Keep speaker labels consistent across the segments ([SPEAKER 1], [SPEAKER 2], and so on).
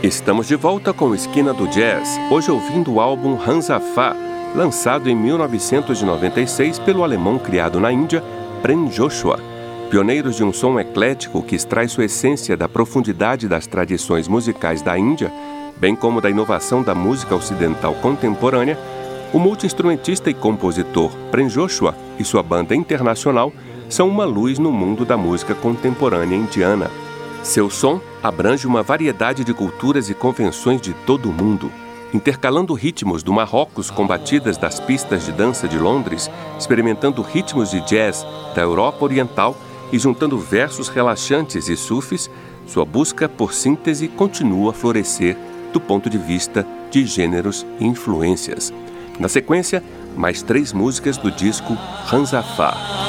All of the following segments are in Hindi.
[SPEAKER 1] Estamos de volta com Esquina do Jazz, hoje ouvindo o álbum Hamzafar, lançado em 1996 pelo alemão criado na Índia, Prem Joshua. Pioneiros de um som eclético que extrai sua essência da profundidade das tradições musicais da Índia, bem como da inovação da música ocidental contemporânea, o multi-instrumentista e compositor Prem Joshua e sua banda internacional são uma luz no mundo da música contemporânea indiana. Seu som abrange uma variedade de culturas e convenções de todo o mundo, intercalando ritmos do Marrocos com batidas das pistas de dança de Londres, experimentando ritmos de jazz da Europa Oriental e juntando versos relaxantes e sufis. Sua busca por síntese continua a florescer do ponto de vista de gêneros e influências. Na sequência, mais 3 músicas do disco Hamzafar.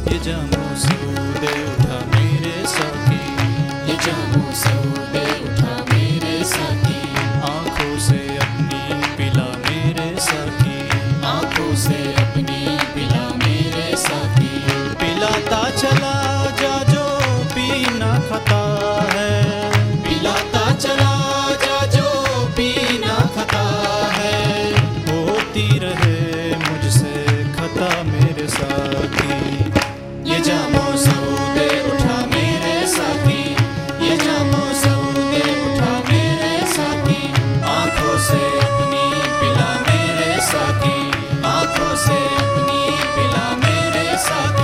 [SPEAKER 2] ये जामो सऊदे उठा मेरे साकी,
[SPEAKER 3] ये जामो सऊदे उठा मेरे साकी,
[SPEAKER 2] आंखों से अपनी पिला मेरे साकी,
[SPEAKER 3] आंखों से अपनी पिला मेरे साकी।
[SPEAKER 2] पिलाता चला जा जो पीना खता है,
[SPEAKER 3] पिलाता चला जा जो पीना खता है,
[SPEAKER 2] होती रहे मुझसे खता मेरे साकी।
[SPEAKER 3] ये जामो सऊदे उठा मेरे साकी, ये जामो सऊदे उठा मेरे साकी, आंखों से अपनी पिला मेरे साकी, आंखों से अपनी पिला मेरे साकी।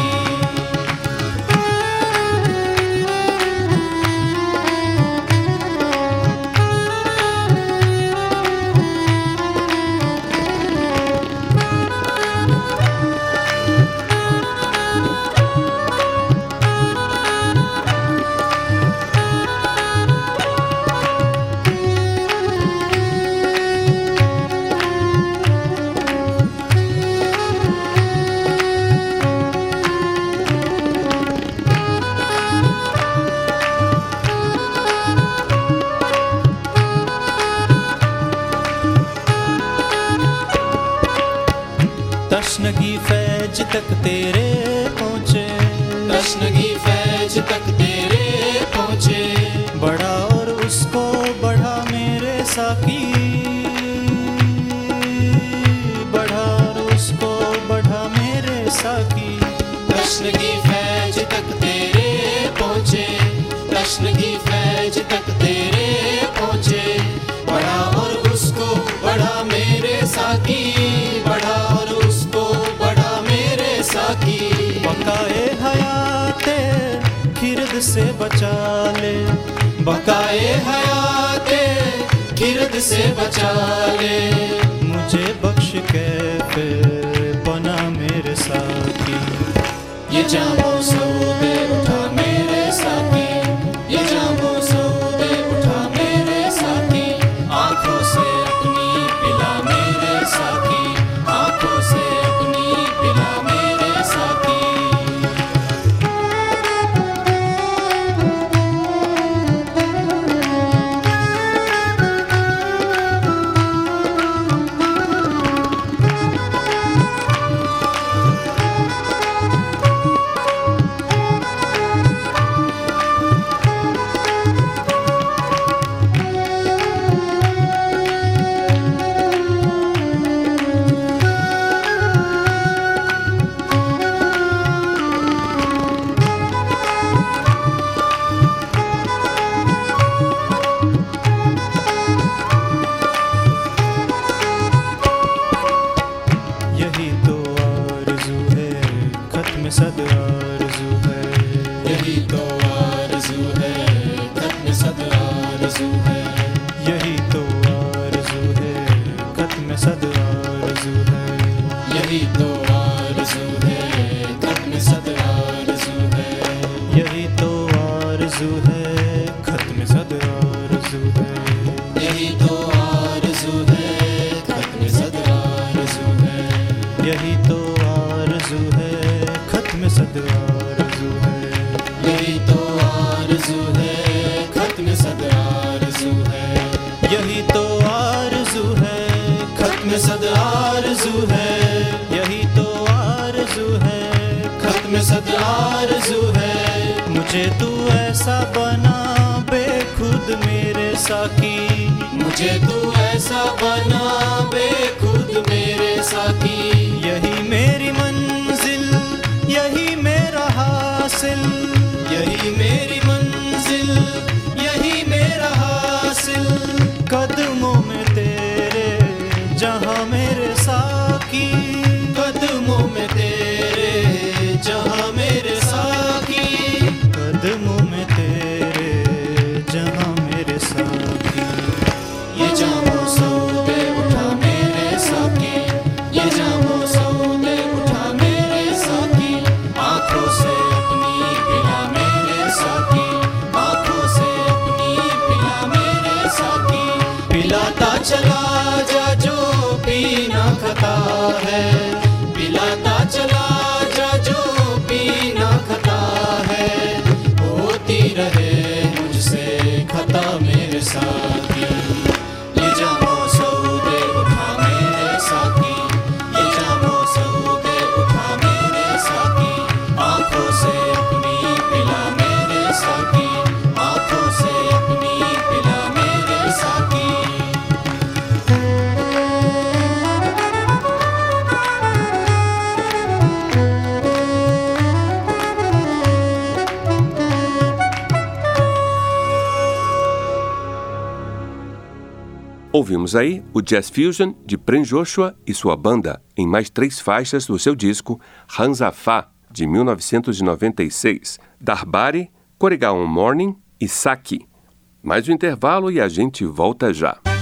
[SPEAKER 2] तशनगी फैज तक तेरे पहुँचे,
[SPEAKER 3] तशनगी फैज तक तेरे पहुँचे,
[SPEAKER 2] बढ़ा और उसको बढ़ा मेरे साकी, बढ़ा और उसको बढ़ा मेरे साकी।
[SPEAKER 3] तशनगी फैज तक तेरे पहुँचे, तशनगी फैज तक तेरे पहुँचे, बढ़ा और उसको बढ़ा मेरे साकी, बढ़ा और उसको बढ़ा मेरे साकी।
[SPEAKER 2] बकाए हयाते खिरद से बचा ले,
[SPEAKER 3] बकाए हयाते खिरद से बचा ले,
[SPEAKER 2] मुझे बख्श कैफे बना मेरे साकी।
[SPEAKER 3] ये जामो सऊदे उठा मेरे साकी, ये जामो सऊदे उठा मेरे साकी, आंखों से अपनी पिला मेरे साकी, आंखों से अपनी पिला मेरे साकी।
[SPEAKER 2] यही तो आरज़ू है खत्म सद आरज़ू है,
[SPEAKER 3] यही तो आरज़ू है खत्म सद आरज़ू है,
[SPEAKER 2] यही तो आरज़ू है खत्म सद आरज़ू है,
[SPEAKER 3] यही तो आरज़ू है खत्म सद आरज़ू है,
[SPEAKER 2] यही तो आरज़ू है खत्म सद आरज़ू है,
[SPEAKER 3] यही तो आरज़ू है खत्म सद आरज़ू है,
[SPEAKER 2] यही तो आरज़ू है खत्म सद आरज़ू है,
[SPEAKER 3] यही तो आरज़ू है खत्म सद आरज़ू है,
[SPEAKER 2] यही तो आरज़ू है
[SPEAKER 3] खत्म सद आरज़ू है,
[SPEAKER 2] यही तो आरज़ू है
[SPEAKER 3] खत्म सद आरज़ू है।
[SPEAKER 2] मुझे तू ऐसा बना बेखुद मेरे साकी,
[SPEAKER 3] मुझे तू ऐसा बना बेखुद मेरे साकी,
[SPEAKER 2] यही मेरी मंजिल यही मेरा हासिल,
[SPEAKER 3] यही मेरी मंजिल यही मेरा हासिल,
[SPEAKER 2] कदमों में तेरे जहाँ मेरे साकी,
[SPEAKER 3] कदमों में तेरे जहाँ मेरे साकी,
[SPEAKER 2] कदमों में तेरे जहाँ मेरे साकी।
[SPEAKER 3] ये जामो सऊदे उठा मेरे साकी, ये जामो सऊदे उठा मेरे साकी, आंखों से अपनी पिला मेरे साकी, आंखों से अपनी पिला मेरे साकी। पिला
[SPEAKER 1] Ouvimos aí o Jazz Fusion de Prem Joshua e sua banda em mais 3 faixas do seu disco Hansafa, de 1996, Darbari, Koregaon Morning e Saki. Mais um intervalo e a gente volta já.